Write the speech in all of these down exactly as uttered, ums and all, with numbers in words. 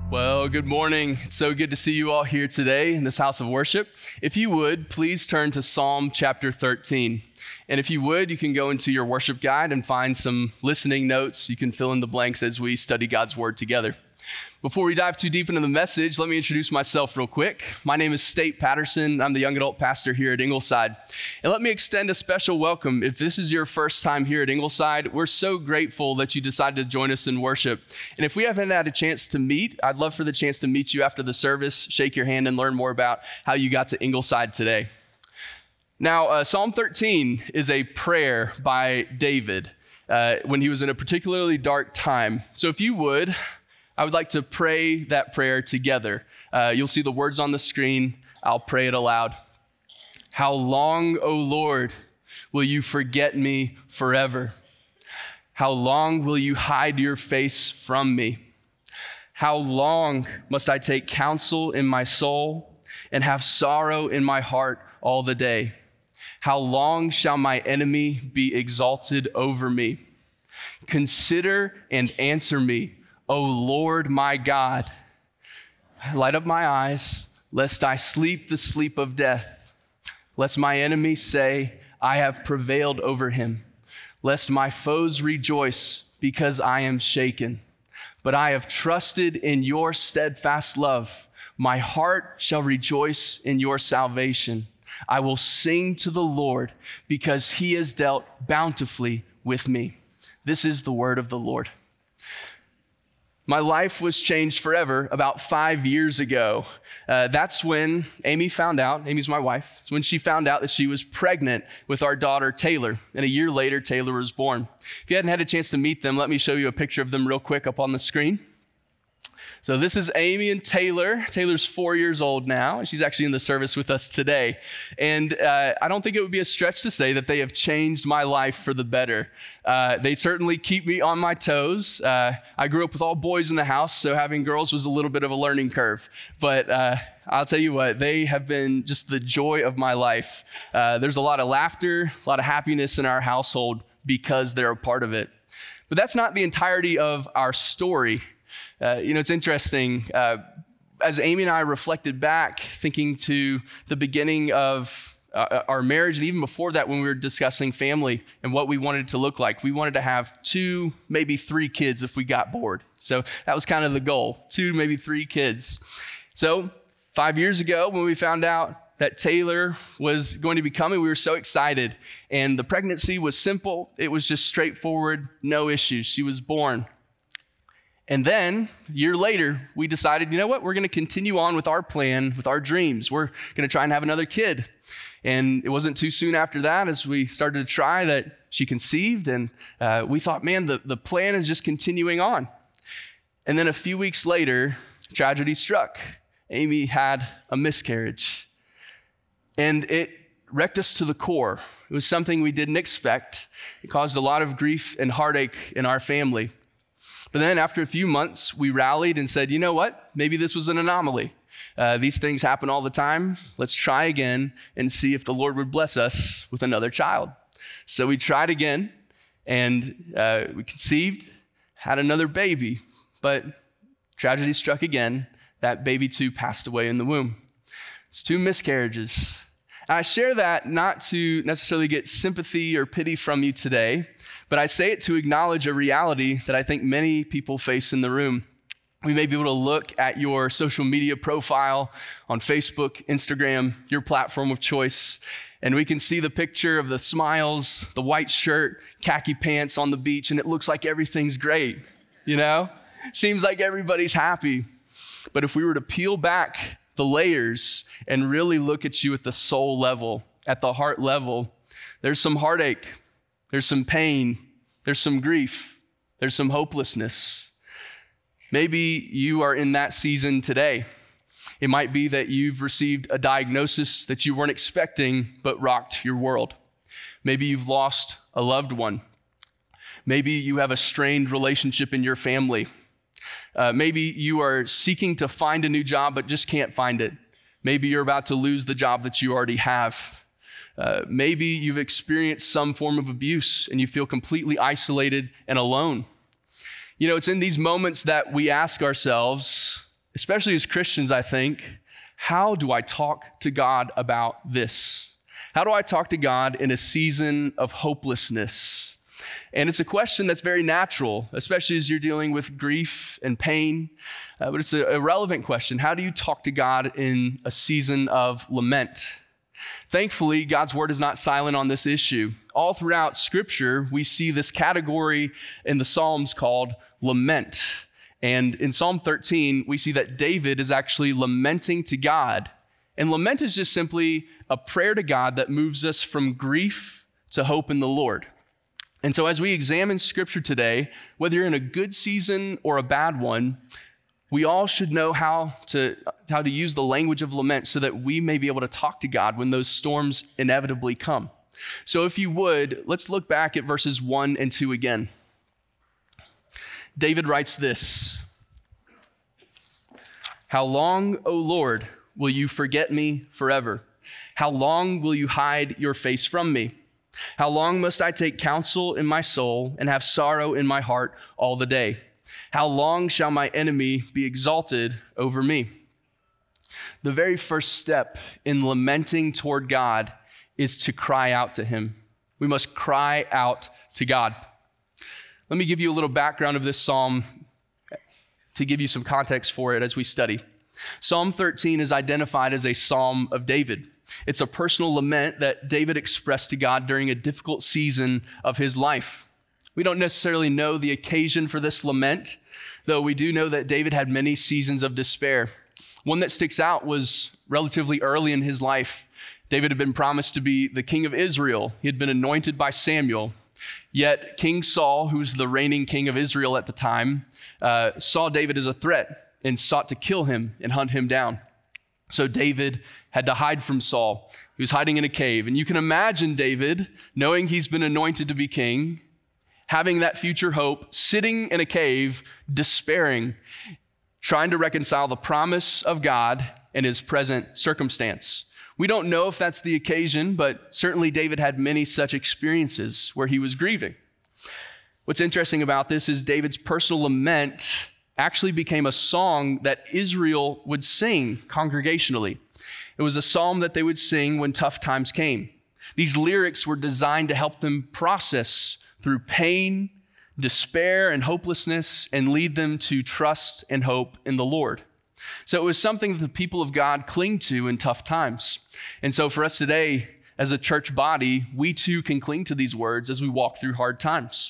Well, good morning. It's so good to see you all here today in this house of worship. If you would, please turn to Psalm chapter thirteen. And if you would, you can go into your worship guide and find some listening notes. You can fill in the blanks as we study God's word together. Before we dive too deep into the message, let me introduce myself real quick. My name is State Patterson. I'm the young adult pastor here at Ingleside. And let me extend a special welcome. If this is your first time here at Ingleside, we're so grateful that you decided to join us in worship. And if we haven't had a chance to meet, I'd love for the chance to meet you after the service, shake your hand, and learn more about how you got to Ingleside today. Now, uh, Psalm thirteen is a prayer by David uh, when he was in a particularly dark time. So if you would, I would like to pray that prayer together. Uh, you'll see the words on the screen. I'll pray it aloud. How long, O Lord, will you forget me forever? How long will you hide your face from me? How long must I take counsel in my soul and have sorrow in my heart all the day? How long shall my enemy be exalted over me? Consider and answer me, O Lord my God. Light up my eyes, lest I sleep the sleep of death. Lest my enemies say, I have prevailed over him. Lest my foes rejoice because I am shaken. But I have trusted in your steadfast love. My heart shall rejoice in your salvation. I will sing to the Lord because he has dealt bountifully with me. This is the word of the Lord. My life was changed forever about five years ago. Uh, that's when Amy found out, Amy's my wife, it's when she found out that she was pregnant with our daughter, Taylor. And a year later, Taylor was born. If you hadn't had a chance to meet them, let me show you a picture of them real quick up on the screen. So this is Amy and Taylor. Taylor's four years old now, and she's actually in the service with us today. And uh, I don't think it would be a stretch to say that they have changed my life for the better. Uh, they certainly keep me on my toes. Uh, I grew up with all boys in the house, so having girls was a little bit of a learning curve. But uh, I'll tell you what, they have been just the joy of my life. Uh, there's a lot of laughter, a lot of happiness in our household because they're a part of it. But that's not the entirety of our story. Uh, you know, it's interesting, uh, as Amy and I reflected back, thinking to the beginning of uh, our marriage, and even before that when we were discussing family and what we wanted it to look like, we wanted to have two, maybe three kids if we got bored. So that was kind of the goal, two, maybe three kids. So five years ago when we found out that Taylor was going to be coming, we were so excited. And the pregnancy was simple. It was just straightforward, no issues. She was born. And then, a year later, we decided, you know what, we're going to continue on with our plan, with our dreams. We're going to try and have another kid. And it wasn't too soon after that, as we started to try, that she conceived. And uh, we thought, man, the, the plan is just continuing on. And then a few weeks later, tragedy struck. Amy had a miscarriage. And it wrecked us to the core. It was something we didn't expect. It caused a lot of grief and heartache in our family. But then after a few months, we rallied and said, you know what? Maybe this was an anomaly. Uh, these things happen all the time. Let's try again and see if the Lord would bless us with another child. So we tried again, and uh, we conceived, had another baby. But tragedy struck again. That baby too passed away in the womb. It's two miscarriages. And I share that not to necessarily get sympathy or pity from you today, but I say it to acknowledge a reality that I think many people face in the room. We may be able to look at your social media profile on Facebook, Instagram, your platform of choice, and we can see the picture of the smiles, the white shirt, khaki pants on the beach, and it looks like everything's great, you know? Seems like everybody's happy. But if we were to peel back the layers and really look at you at the soul level, at the heart level, there's some heartache. There's some pain, there's some grief, there's some hopelessness. Maybe you are in that season today. It might be that you've received a diagnosis that you weren't expecting but rocked your world. Maybe you've lost a loved one. Maybe you have a strained relationship in your family. Uh, maybe you are seeking to find a new job but just can't find it. Maybe you're about to lose the job that you already have. Uh, maybe you've experienced some form of abuse and you feel completely isolated and alone. You know, it's in these moments that we ask ourselves, especially as Christians, I think, how do I talk to God about this? How do I talk to God in a season of hopelessness? And it's a question that's very natural, especially as you're dealing with grief and pain. Uh, but it's a, a relevant question. How do you talk to God in a season of lament? Thankfully, God's word is not silent on this issue. All throughout Scripture, we see this category in the Psalms called lament. And in Psalm thirteen, we see that David is actually lamenting to God. And lament is just simply a prayer to God that moves us from grief to hope in the Lord. And so as we examine Scripture today, whether you're in a good season or a bad one, we all should know how to, how to use the language of lament so that we may be able to talk to God when those storms inevitably come. So if you would, let's look back at verses one and two again. David writes this: "How long, O Lord, will you forget me forever? How long will you hide your face from me? How long must I take counsel in my soul and have sorrow in my heart all the day? How long shall my enemy be exalted over me?" The very first step in lamenting toward God is to cry out to him. We must cry out to God. Let me give you a little background of this psalm to give you some context for it as we study. Psalm thirteen is identified as a psalm of David. It's a personal lament that David expressed to God during a difficult season of his life. We don't necessarily know the occasion for this lament, though we do know that David had many seasons of despair. One that sticks out was relatively early in his life. David had been promised to be the king of Israel. He had been anointed by Samuel. Yet King Saul, who was the reigning king of Israel at the time, uh, saw David as a threat and sought to kill him and hunt him down. So David had to hide from Saul. He was hiding in a cave. And you can imagine David, knowing he's been anointed to be king, having that future hope, sitting in a cave, despairing, trying to reconcile the promise of God and his present circumstance. We don't know if that's the occasion, but certainly David had many such experiences where he was grieving. What's interesting about this is David's personal lament actually became a song that Israel would sing congregationally. It was a psalm that they would sing when tough times came. These lyrics were designed to help them process through pain, despair, and hopelessness and lead them to trust and hope in the Lord. So it was something that the people of God cling to in tough times. And so for us today, as a church body, we too can cling to these words as we walk through hard times.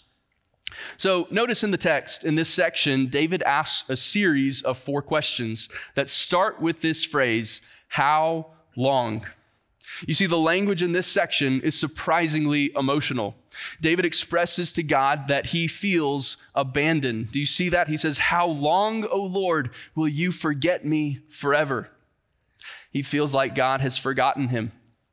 So notice in the text, in this section, David asks a series of four questions that start with this phrase, "How long?" You see, the language in this section is surprisingly emotional. David expresses to God that he feels abandoned. Do you see that? He says, "How long, O Lord, will you forget me forever?" He feels like God has forgotten him.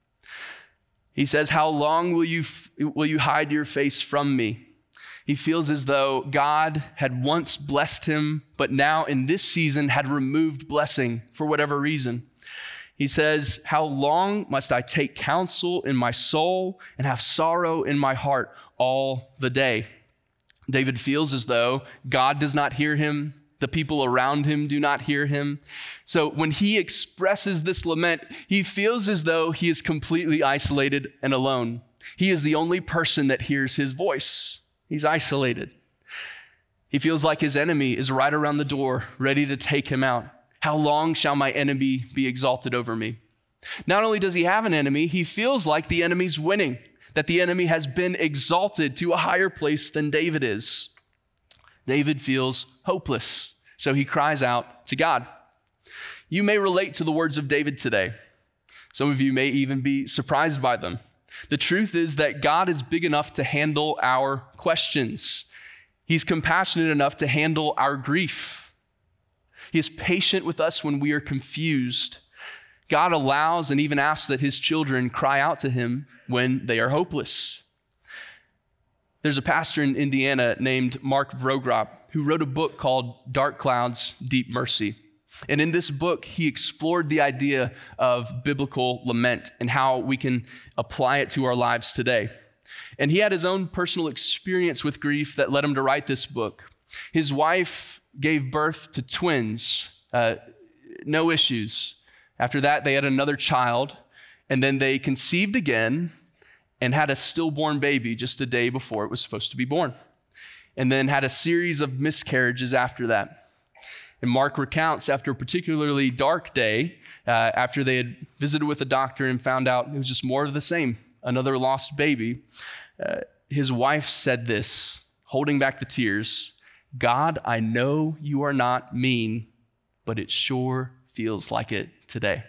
He says, "How long will you, will you hide your face from me?" He feels as though God had once blessed him, but now in this season had removed blessing for whatever reason. He says, "How long must I take counsel in my soul and have sorrow in my heart all the day?" David feels as though God does not hear him. The people around him do not hear him. So when he expresses this lament, he feels as though he is completely isolated and alone. He is the only person that hears his voice. He's isolated. He feels like his enemy is right around the door, ready to take him out. How long shall my enemy be exalted over me? Not only does he have an enemy, he feels like the enemy's winning, that the enemy has been exalted to a higher place than David is. David feels hopeless, so he cries out to God. You may relate to the words of David today. Some of you may even be surprised by them. The truth is that God is big enough to handle our questions. He's compassionate enough to handle our grief. He is patient with us when we are confused. God allows and even asks that his children cry out to him when they are hopeless. There's a pastor in Indiana named Mark Vrogrop who wrote a book called Dark Clouds, Deep Mercy. And in this book, he explored the idea of biblical lament and how we can apply it to our lives today. And he had his own personal experience with grief that led him to write this book. His wife gave birth to twins uh, no issues. After that, they had another child, and then they conceived again and had a stillborn baby just a day before it was supposed to be born, and then had a series of miscarriages after that. And Mark recounts after a particularly dark day, uh, after they had visited with a doctor and found out it was just more of the same, another lost baby, uh, his wife said this, holding back the tears, "God, I know you are not mean, but it sure feels like it today."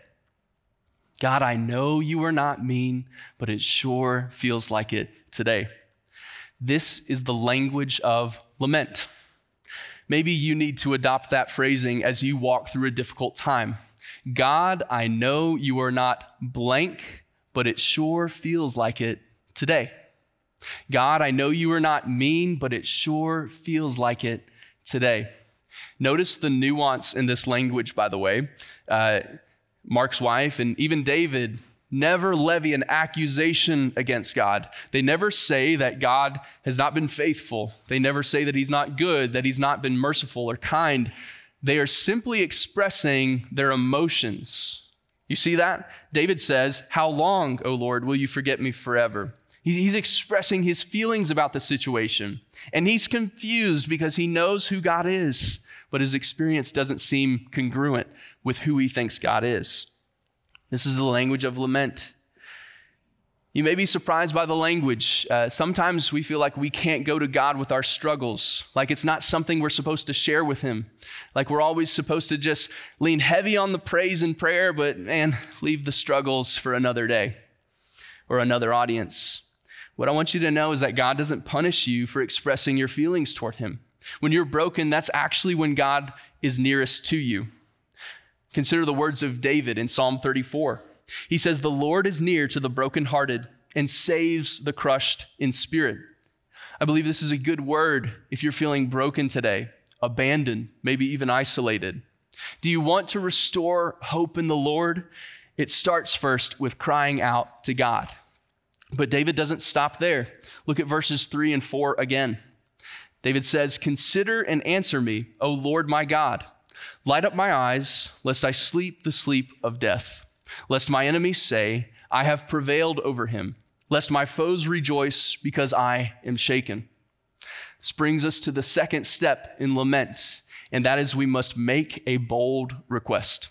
God, I know you are not mean, but it sure feels like it today. This is the language of lament. Maybe you need to adopt that phrasing as you walk through a difficult time. God, I know you are not blank, but it sure feels like it today. God, I know you are not mean, but it sure feels like it today. Notice the nuance in this language, by the way. Uh, Mark's wife and even David never levy an accusation against God. They never say that God has not been faithful. They never say that he's not good, that he's not been merciful or kind. They are simply expressing their emotions. You see that? David says, "How long, O Lord, will you forget me forever?" He's expressing his feelings about the situation. And he's confused because he knows who God is, but his experience doesn't seem congruent with who he thinks God is. This is the language of lament. You may be surprised by the language. Uh, sometimes we feel like we can't go to God with our struggles, like it's not something we're supposed to share with him, like we're always supposed to just lean heavy on the praise and prayer, but man, leave the struggles for another day or another audience. What I want you to know is that God doesn't punish you for expressing your feelings toward him. When you're broken, that's actually when God is nearest to you. Consider the words of David in Psalm thirty-four. He says, "The Lord is near to the brokenhearted and saves the crushed in spirit." I believe this is a good word if you're feeling broken today, abandoned, maybe even isolated. Do you want to restore hope in the Lord? It starts first with crying out to God. But David doesn't stop there. Look at verses three and four again. David says, "Consider and answer me, O Lord my God. Light up my eyes, lest I sleep the sleep of death. Lest my enemies say, I have prevailed over him. Lest my foes rejoice because I am shaken." This brings us to the second step in lament, and that is we must make a bold request.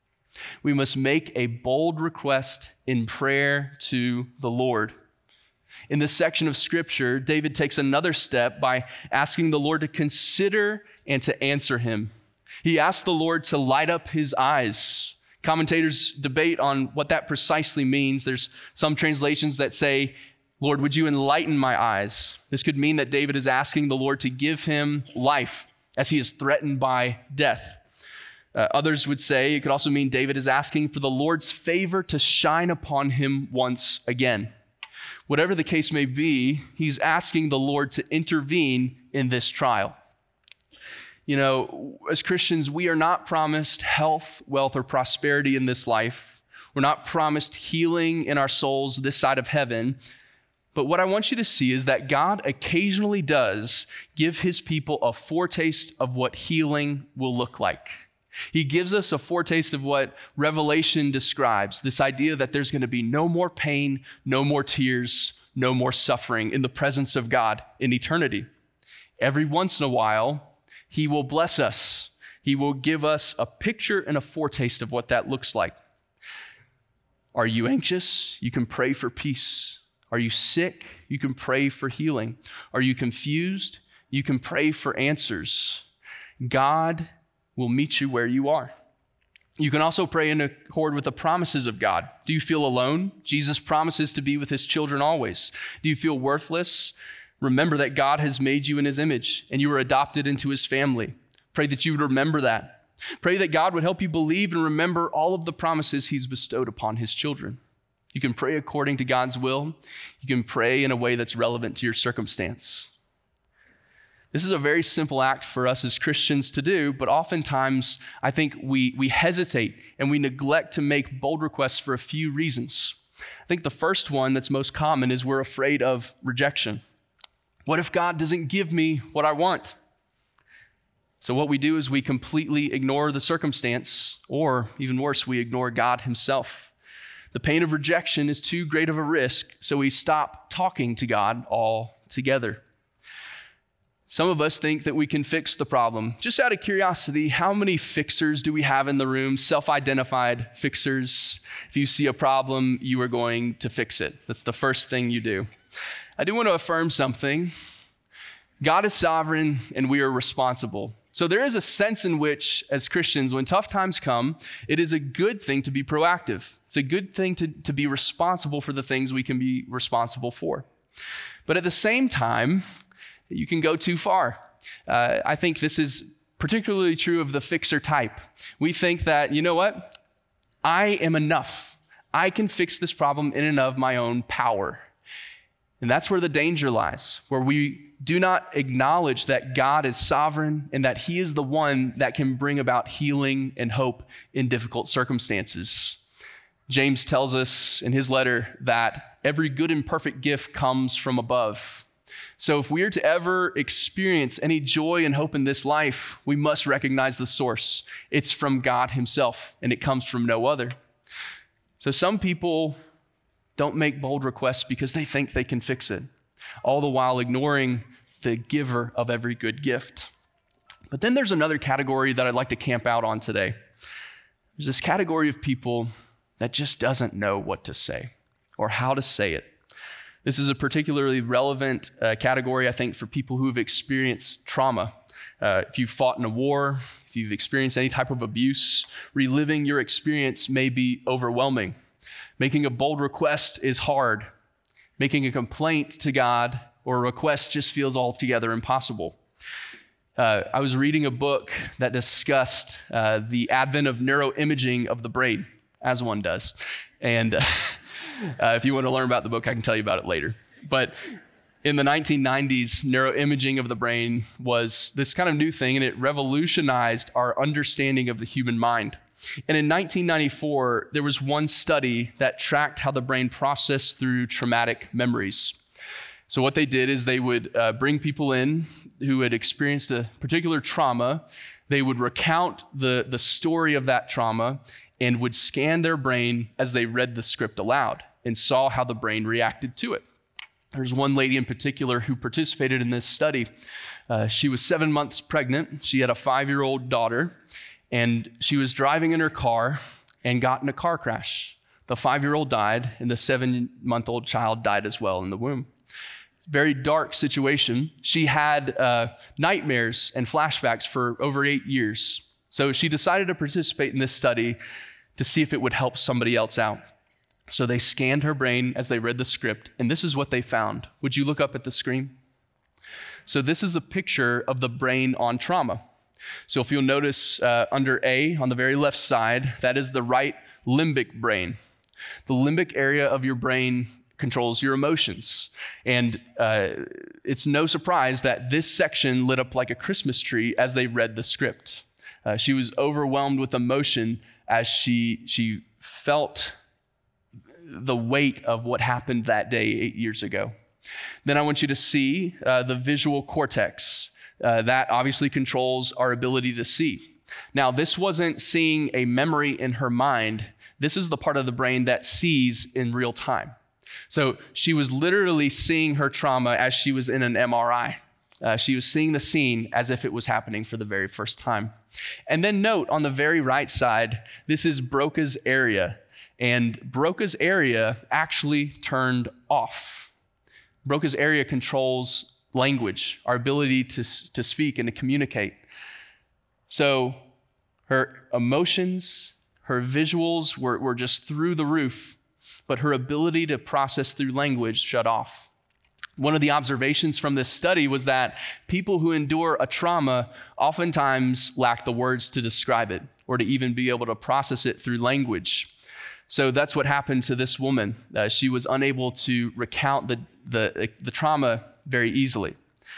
We must make a bold request in prayer to the Lord. In this section of scripture, David takes another step by asking the Lord to consider and to answer him. He asks the Lord to light up his eyes. Commentators debate on what that precisely means. There's some translations that say, "Lord, would you enlighten my eyes?" This could mean that David is asking the Lord to give him life as he is threatened by death. Uh, others would say it could also mean David is asking for the Lord's favor to shine upon him once again. Whatever the case may be, he's asking the Lord to intervene in this trial. You know, as Christians, we are not promised health, wealth, or prosperity in this life. We're not promised healing in our souls this side of heaven. But what I want you to see is that God occasionally does give his people a foretaste of what healing will look like. He gives us a foretaste of what Revelation describes, this idea that there's going to be no more pain, no more tears, no more suffering in the presence of God in eternity. Every once in a while, he will bless us. He will give us a picture and a foretaste of what that looks like. Are you anxious? You can pray for peace. Are you sick? You can pray for healing. Are you confused? You can pray for answers. God will meet you where you are. You can also pray in accord with the promises of God. Do you feel alone? Jesus promises to be with his children always. Do you feel worthless? Remember that God has made you in his image and you were adopted into his family. Pray that you would remember that. Pray that God would help you believe and remember all of the promises he's bestowed upon his children. You can pray according to God's will. You can pray in a way that's relevant to your circumstance. This is a very simple act for us as Christians to do, but oftentimes I think we, we hesitate and we neglect to make bold requests for a few reasons. I think the first one that's most common is we're afraid of rejection. What if God doesn't give me what I want? So what we do is we completely ignore the circumstance, or even worse, we ignore God himself. The pain of rejection is too great of a risk, so we stop talking to God altogether. Some of us think that we can fix the problem. Just out of curiosity, how many fixers do we have in the room? Self-identified fixers. If you see a problem, you are going to fix it. That's the first thing you do. I do want to affirm something. God is sovereign and we are responsible. So there is a sense in which, as Christians, when tough times come, it is a good thing to be proactive. It's a good thing to, to be responsible for the things we can be responsible for. But at the same time, you can go too far. Uh, I think this is particularly true of the fixer type. We think that, you know what? I am enough. I can fix this problem in and of my own power. And that's where the danger lies, where we do not acknowledge that God is sovereign and that he is the one that can bring about healing and hope in difficult circumstances. James tells us in his letter that every good and perfect gift comes from above. So if we are to ever experience any joy and hope in this life, we must recognize the source. It's from God himself, and it comes from no other. So some people don't make bold requests because they think they can fix it, all the while ignoring the giver of every good gift. But then there's another category that I'd like to camp out on today. There's this category of people that just doesn't know what to say or how to say it. This is a particularly relevant uh, category, I think, for people who have experienced trauma. Uh, if you've fought in a war, if you've experienced any type of abuse, reliving your experience may be overwhelming. Making a bold request is hard. Making a complaint to God or a request just feels altogether impossible. Uh, I was reading a book that discussed uh, the advent of neuroimaging of the brain, as one does. And uh, uh, if you want to learn about the book, I can tell you about it later. But in the nineteen nineties, neuroimaging of the brain was this kind of new thing, and it revolutionized our understanding of the human mind. And in nineteen ninety-four, there was one study that tracked how the brain processed through traumatic memories. So what they did is they would uh, bring people in who had experienced a particular trauma. They would recount the, the story of that trauma and would scan their brain as they read the script aloud and saw how the brain reacted to it. There's one lady in particular who participated in this study. Uh, she was seven months pregnant. She had a five-year-old daughter, and she was driving in her car and got in a car crash. The five-year-old died, and the seven-month-old child died as well in the womb. Very dark situation. She had uh, nightmares and flashbacks for over eight years. So she decided to participate in this study to see if it would help somebody else out. So they scanned her brain as they read the script, and this is what they found. Would you look up at the screen? So this is a picture of the brain on trauma. So if you'll notice uh, under A on the very left side, that is the right limbic brain. The limbic area of your brain controls your emotions. And uh, it's no surprise that this section lit up like a Christmas tree as they read the script. Uh, she was overwhelmed with emotion as she, she felt the weight of what happened that day eight years ago. Then I want you to see uh, the visual cortex. Uh, that obviously controls our ability to see. Now, this wasn't seeing a memory in her mind. This is the part of the brain that sees in real time. So she was literally seeing her trauma as she was in an M R I. Uh, she was seeing the scene as if it was happening for the very first time. And then note on the very right side, this is Broca's area. And Broca's area actually turned off. Broca's area controls language, our ability to, to speak and to communicate. So her emotions, her visuals were, were just through the roof, but her ability to process through language shut off. One of the observations from this study was that people who endure a trauma oftentimes lack the words to describe it or to even be able to process it through language. So that's what happened to this woman. Uh, she was unable to recount the, the, the trauma very easily.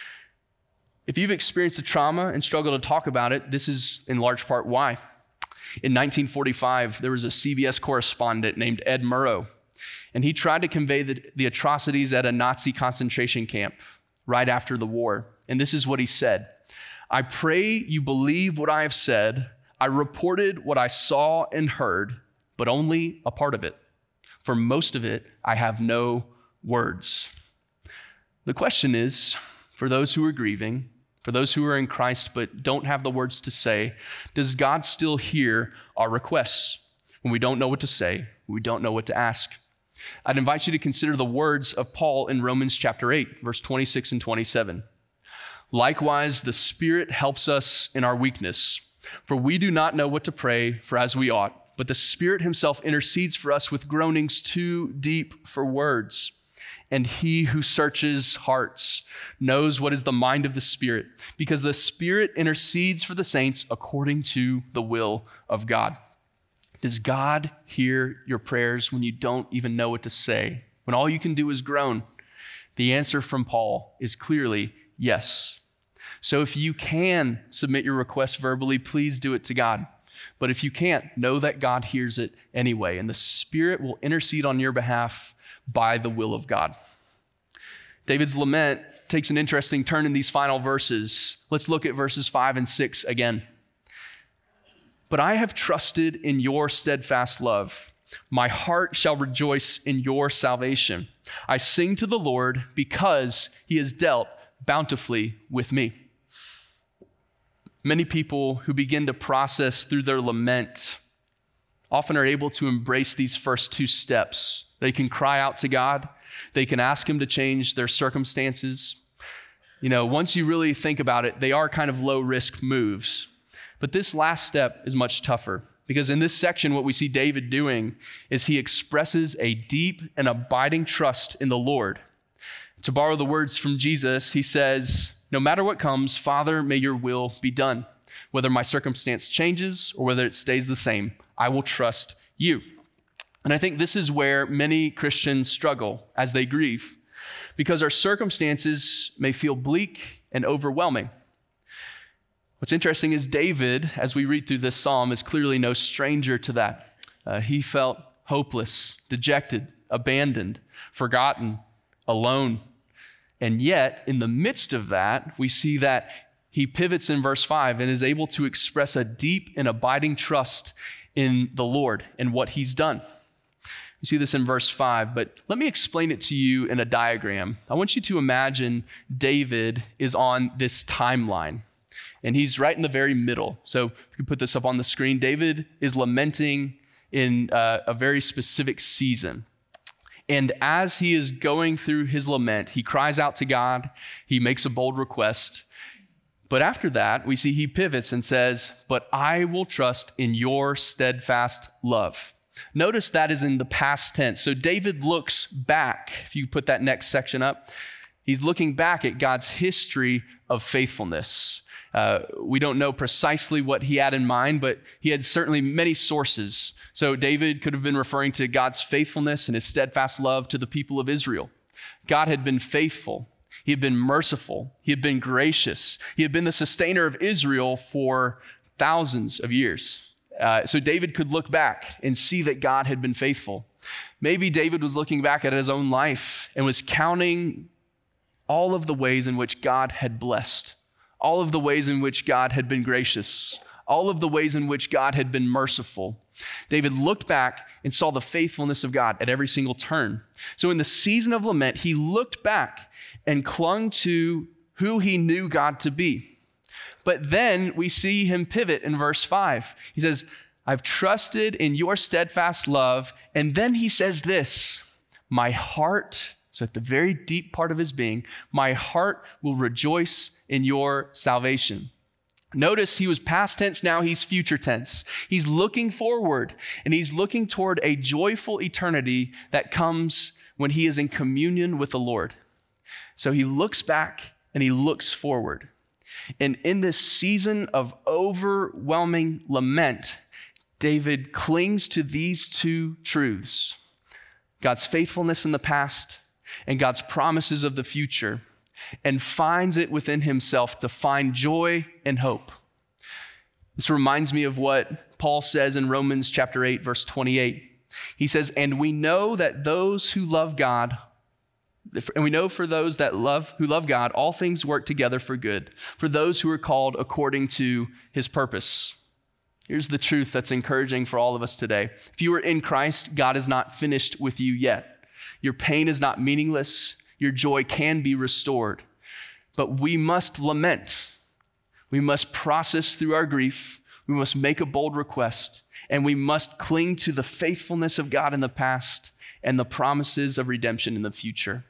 If you've experienced a trauma and struggle to talk about it, this is in large part why. In nineteen forty-five, there was a C B S correspondent named Ed Murrow, and he tried to convey the, the atrocities at a Nazi concentration camp right after the war. And this is what he said: I pray you believe what I have said. I reported what I saw and heard, but only a part of it. For most of it, I have no words. The question is, for those who are grieving, for those who are in Christ but don't have the words to say, does God still hear our requests when we don't know what to say, when we don't know what to ask? I'd invite you to consider the words of Paul in Romans chapter eight, verse twenty-six and twenty-seven. Likewise, the Spirit helps us in our weakness, for we do not know what to pray for as we ought, but the Spirit himself intercedes for us with groanings too deep for words. And he who searches hearts knows what is the mind of the Spirit, because the Spirit intercedes for the saints according to the will of God. Does God hear your prayers when you don't even know what to say, when all you can do is groan? The answer from Paul is clearly yes. So if you can submit your request verbally, please do it to God. But if you can't, know that God hears it anyway, and the Spirit will intercede on your behalf by the will of God. David's lament takes an interesting turn in these final verses. Let's look at verses five and six again. But I have trusted in your steadfast love. My heart shall rejoice in your salvation. I sing to the Lord because he has dealt bountifully with me. Many people who begin to process through their lament often are able to embrace these first two steps. They can cry out to God. They can ask him to change their circumstances. You know, once you really think about it, they are kind of low-risk moves. But this last step is much tougher, because in this section, what we see David doing is he expresses a deep and abiding trust in the Lord. To borrow the words from Jesus, he says, no matter what comes, Father, may your will be done. Whether my circumstance changes or whether it stays the same, I will trust you. And I think this is where many Christians struggle as they grieve, because our circumstances may feel bleak and overwhelming. What's interesting is David, as we read through this psalm, is clearly no stranger to that. Uh, he felt hopeless, dejected, abandoned, forgotten, alone. And yet, in the midst of that, we see that he pivots in verse five and is able to express a deep and abiding trust in the Lord and what he's done. You see this in verse five, but let me explain it to you in a diagram. I want you to imagine David is on this timeline, and he's right in the very middle. So if you can put this up on the screen, David is lamenting in uh, a very specific season. And as he is going through his lament, he cries out to God, he makes a bold request. But after that, we see he pivots and says, but I will trust in your steadfast love. Notice that is in the past tense. So David looks back. If you put that next section up, he's looking back at God's history of faithfulness. Uh, we don't know precisely what he had in mind, but he had certainly many sources. So David could have been referring to God's faithfulness and his steadfast love to the people of Israel. God had been faithful. He had been merciful. He had been gracious. He had been the sustainer of Israel for thousands of years. Uh, so David could look back and see that God had been faithful. Maybe David was looking back at his own life and was counting all of the ways in which God had blessed, all of the ways in which God had been gracious, all of the ways in which God had been merciful. David looked back and saw the faithfulness of God at every single turn. So in the season of lament, he looked back and clung to who he knew God to be. But then we see him pivot in verse five. He says, I've trusted in your steadfast love. And then he says this, my heart, so at the very deep part of his being, my heart will rejoice in your salvation. Notice he was past tense, now he's future tense. He's looking forward, and he's looking toward a joyful eternity that comes when he is in communion with the Lord. So he looks back and he looks forward. And in this season of overwhelming lament, David clings to these two truths: God's faithfulness in the past and God's promises of the future, and finds it within himself to find joy and hope. This reminds me of what Paul says in Romans chapter eight, verse twenty-eight. He says, and we know that those who love God And we know for those that love, who love God, all things work together for good, for those who are called according to his purpose. Here's the truth that's encouraging for all of us today. If you are in Christ, God is not finished with you yet. Your pain is not meaningless. Your joy can be restored. But we must lament. We must process through our grief. We must make a bold request. And we must cling to the faithfulness of God in the past and the promises of redemption in the future.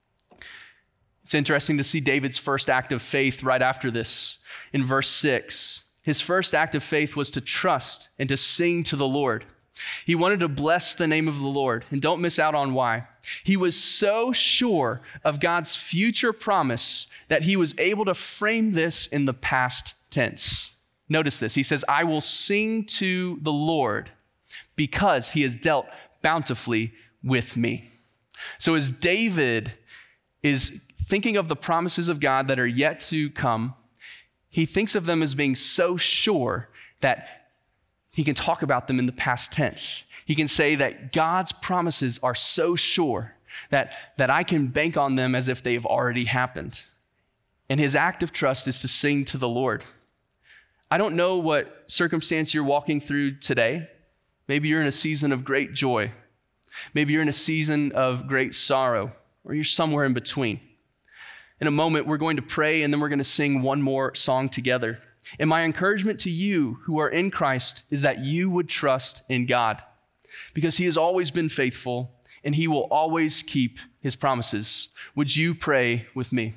It's interesting to see David's first act of faith right after this. In verse six, his first act of faith was to trust and to sing to the Lord. He wanted to bless the name of the Lord, and don't miss out on why. He was so sure of God's future promise that he was able to frame this in the past tense. Notice this. He says, I will sing to the Lord because he has dealt bountifully with me. So as David is thinking of the promises of God that are yet to come, he thinks of them as being so sure that he can talk about them in the past tense. He can say that God's promises are so sure that, that I can bank on them as if they've already happened. And his act of trust is to sing to the Lord. I don't know what circumstance you're walking through today. Maybe you're in a season of great joy. Maybe you're in a season of great sorrow, or you're somewhere in between. In a moment, we're going to pray, and then we're going to sing one more song together. And my encouragement to you who are in Christ is that you would trust in God, because he has always been faithful, and he will always keep his promises. Would you pray with me?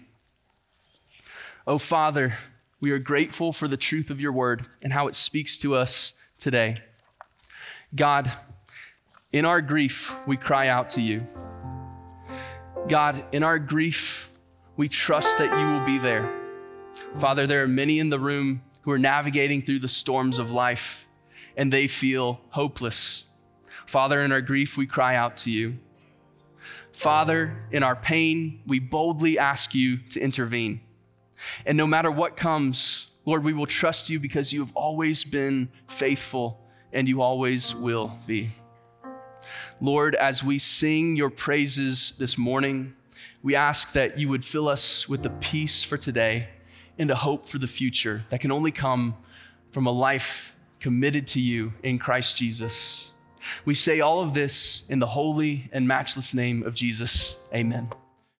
Oh, Father, we are grateful for the truth of your word and how it speaks to us today. God, in our grief, we cry out to you. God, in our grief, we trust that you will be there. Father, there are many in the room who are navigating through the storms of life, and they feel hopeless. Father, in our grief, we cry out to you. Father, in our pain, we boldly ask you to intervene. And no matter what comes, Lord, we will trust you because you have always been faithful and you always will be. Lord, as we sing your praises this morning, we ask that you would fill us with the peace for today and a hope for the future that can only come from a life committed to you in Christ Jesus. We say all of this in the holy and matchless name of Jesus. Amen.